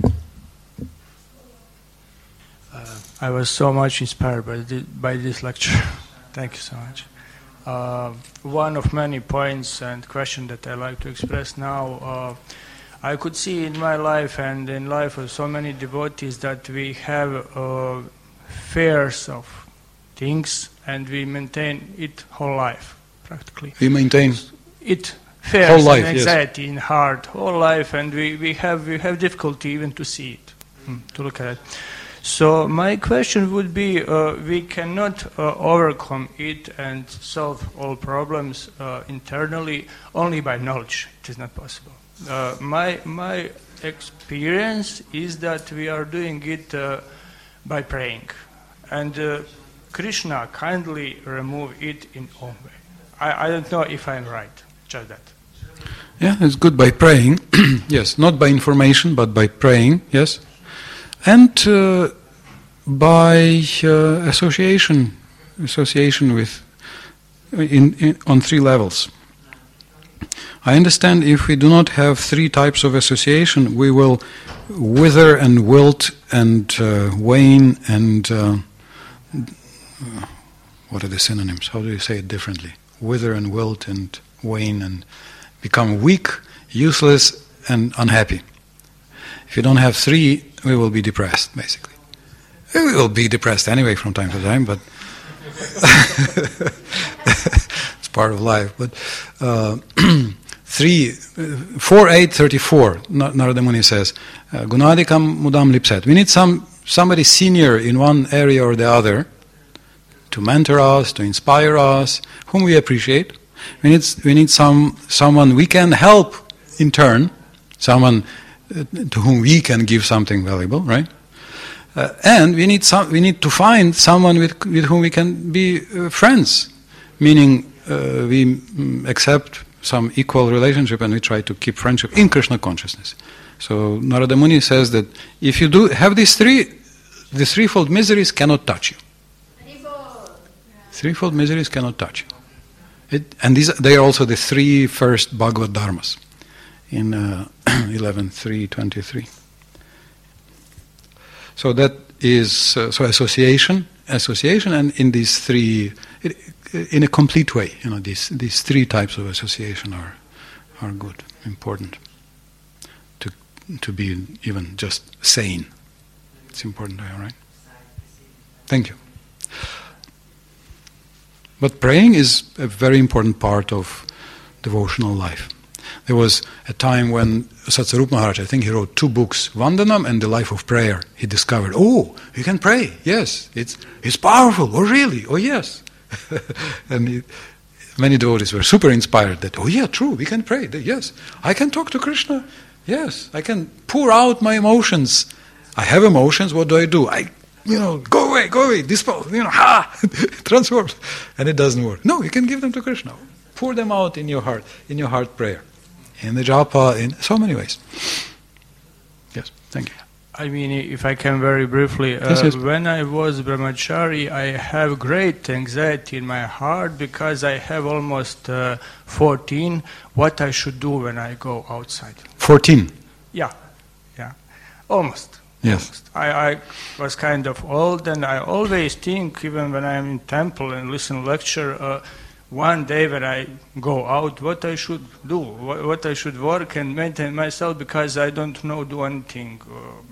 Uh, I was so much inspired by, thi- by this lecture. Thank you so much. Uh, one of many points and questions that I like to express now, uh, I could see in my life and in life of so many devotees that we have uh, fears of things and we maintain it whole life, practically. We maintain It fears whole life, and yes. anxiety in heart, whole life, and we, we have we have difficulty even to see it, mm, to look at it. So my question would be, uh, we cannot uh, overcome it and solve all problems uh, internally only by knowledge. It is not possible. Uh, my my experience is that we are doing it uh, by praying, and uh, Krishna kindly remove it in own way. I, I don't know if I'm right. Just that. Yeah, it's good by praying. Yes, not by information, but by praying. Yes, and uh, by uh, association, association with in, in on three levels. I understand if we do not have three types of association, we will wither and wilt and uh, wane and uh, what are the synonyms? How do you say it differently? Wither and wilt and wane and become weak, useless, and unhappy. If you don't have three, we will be depressed, basically. We will be depressed anyway from time to time, but it's part of life. But uh, three, four, eight, thirty-four. Narada Muni says, "Gunadikam mudam lipset." We need some somebody senior in one area or the other to mentor us, to inspire us, whom we appreciate. We need we need some someone we can help in turn, someone uh, to whom we can give something valuable, right? Uh, and we need some we need to find someone with with whom we can be uh, friends, meaning uh, we mm, accept some equal relationship and we try to keep friendship in Krishna consciousness. So Narada Muni says that if you do have these three, the threefold miseries cannot touch you. Threefold miseries cannot touch you. It, and these they are also the three first Bhagavad Dharmas in uh, eleven three twenty-three. So that is uh, so association, association, and in these three, it, in a complete way, you know, these these three types of association are are good, important to to be even just sane. It's important, all right? Thank you. But praying is a very important part of devotional life. There was a time when Satsarup Maharaj, I think he wrote two books, Vandanam and The Life of Prayer. He discovered, oh, you can pray, yes, it's it's powerful, oh really, oh yes. And he, many devotees were super inspired that, oh yeah, true, we can pray, yes. I can talk to Krishna, yes. I can pour out my emotions. I have emotions, what do I do? I You know, go away, go away, dispose, you know, ha, transform. And it doesn't work. No, you can give them to Krishna. Pour them out in your heart, in your heart prayer. In the japa, in so many ways. Yes, thank you. I mean, if I can very briefly, uh, yes, yes. When I was brahmachari, I have great anxiety in my heart because I have almost uh, fourteen, what I should do when I go outside. fourteen? Yeah, yeah, almost. Yes. I, I was kind of old, and I always think, even when I'm in temple and listen to lecture, uh, one day when I go out, what I should do, what, what I should work and maintain myself, because I don't know do anything, uh,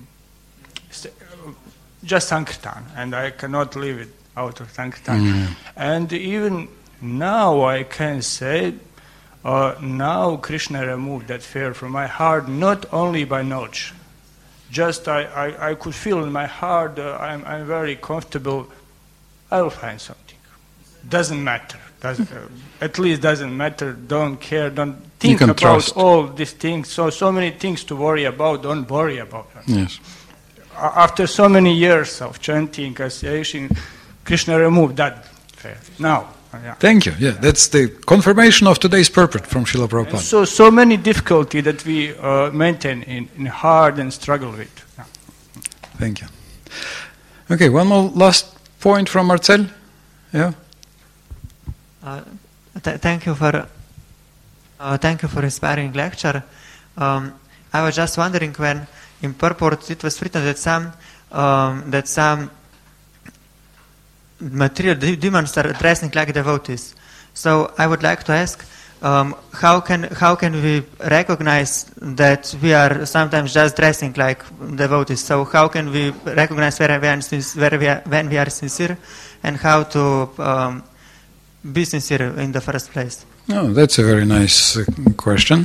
just Sankirtan, and I cannot leave it out of Sankirtan. Mm. And even now I can say, uh, now Krishna removed that fear from my heart, not only by knowledge. Just I, I, I could feel in my heart, uh, I'm, I'm very comfortable, I will find something. Doesn't matter. Doesn't, uh, at least doesn't matter, don't care, don't think about trust. all these things. So, so many things to worry about, don't worry about them. Yes. After so many years of chanting, association, Krishna removed that fear. Now, yeah. Thank you. Yeah, that's the confirmation of today's purport from Srila And Prabhupada. so, so many difficulty that we uh, maintain in, in hard and struggle with. Yeah. Thank you. Okay, one more last point from Marcel. Yeah. Uh, th- thank you for uh, thank you for inspiring lecture. Um, I was just wondering when in purport it was written that some um, that some material de- demons are dressing like devotees. So I would like to ask, um, how can how can we recognize that we are sometimes just dressing like devotees? So how can we recognize where we are, where we are, when we are sincere, and how to um, be sincere in the first place? Oh, that's a very nice uh, question.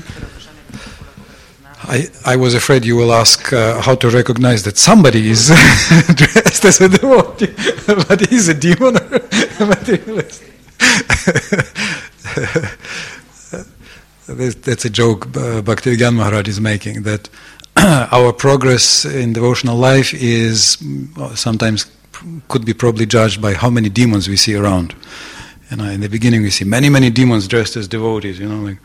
I, I was afraid you will ask uh, how to recognize that somebody is dressed as a devotee, but he's a demon or a materialist. That's a joke uh, Bhaktivedanta Maharaj is making, that our progress in devotional life is uh, sometimes could be probably judged by how many demons we see around. You know, in the beginning we see many, many demons dressed as devotees, you know, like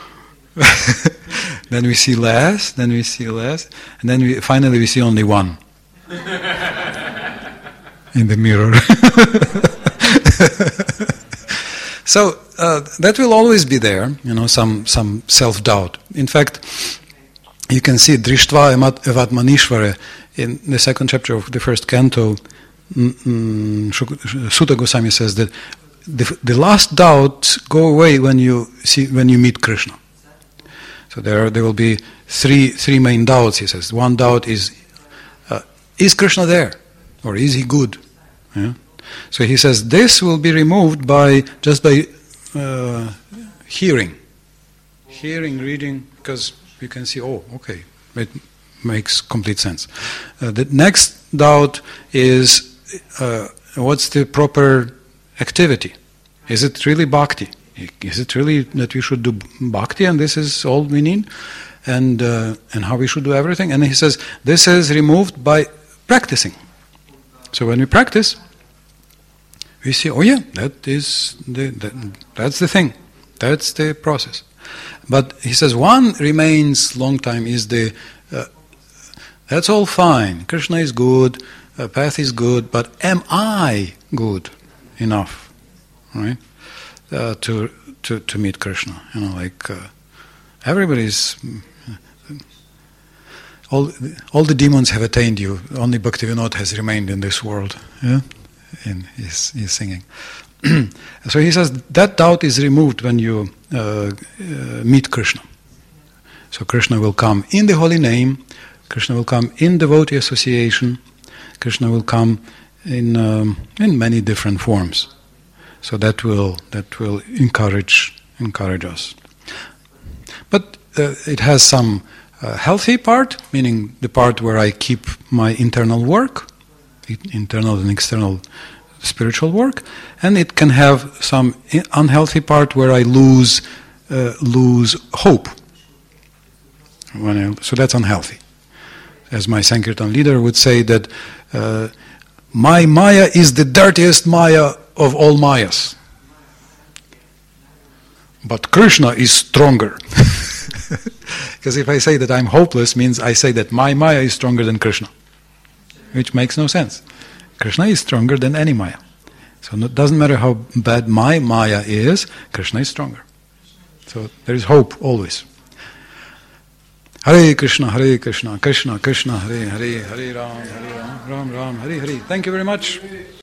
then we see less, then we see less, and then we, finally we see only one in the mirror. So uh, that will always be there, you know, some some self-doubt. In fact, you can see Drishtva Evatmanishvara in the second chapter of the first canto. Mm, Sutta Goswami says that the, the last doubts go away when you see when you meet Krishna. So there there will be three three main doubts. He says one doubt is uh, is Krishna there, or is he good? Yeah? So he says this will be removed by just by uh, hearing, hearing, reading, because you can see. Oh, okay, it makes complete sense. Uh, the next doubt is uh, what's the proper activity? Is it really bhakti? Is it really that we should do bhakti and this is all we need? And uh, and how we should do everything? And he says this is removed by practicing. So when we practice, we see, oh yeah, that is the, that, that's the thing. That's the process. But he says one remains long time is the, uh, that's all fine. Krishna is good, uh, path is good, but am I good enough? Right? Uh, to to to meet Krishna, you know, like uh, everybody's all all the demons have attained you. Only Bhaktivinoda has remained in this world. Yeah, in his his singing. So he says that doubt is removed when you uh, uh, meet Krishna. So Krishna will come in the holy name. Krishna will come in devotee association. Krishna will come in um, in many different forms. So that will that will encourage encourage us. But uh, it has some uh, healthy part, meaning the part where I keep my internal work, internal and external spiritual work, and it can have some unhealthy part where I lose uh, lose hope. When I, so that's unhealthy. As my Sankirtan leader would say that uh, my Maya is the dirtiest Maya of all Mayas. But Krishna is stronger. Because if I say that I'm hopeless, means I say that my Maya is stronger than Krishna. Which makes no sense. Krishna is stronger than any Maya. So it doesn't matter how bad my Maya is, Krishna is stronger. So there is hope always. Hare Krishna, Hare Krishna, Krishna Krishna, Hare Hare, Hare Ram, Hare Ram, Ram Ram, Hare Hare. Thank you very much.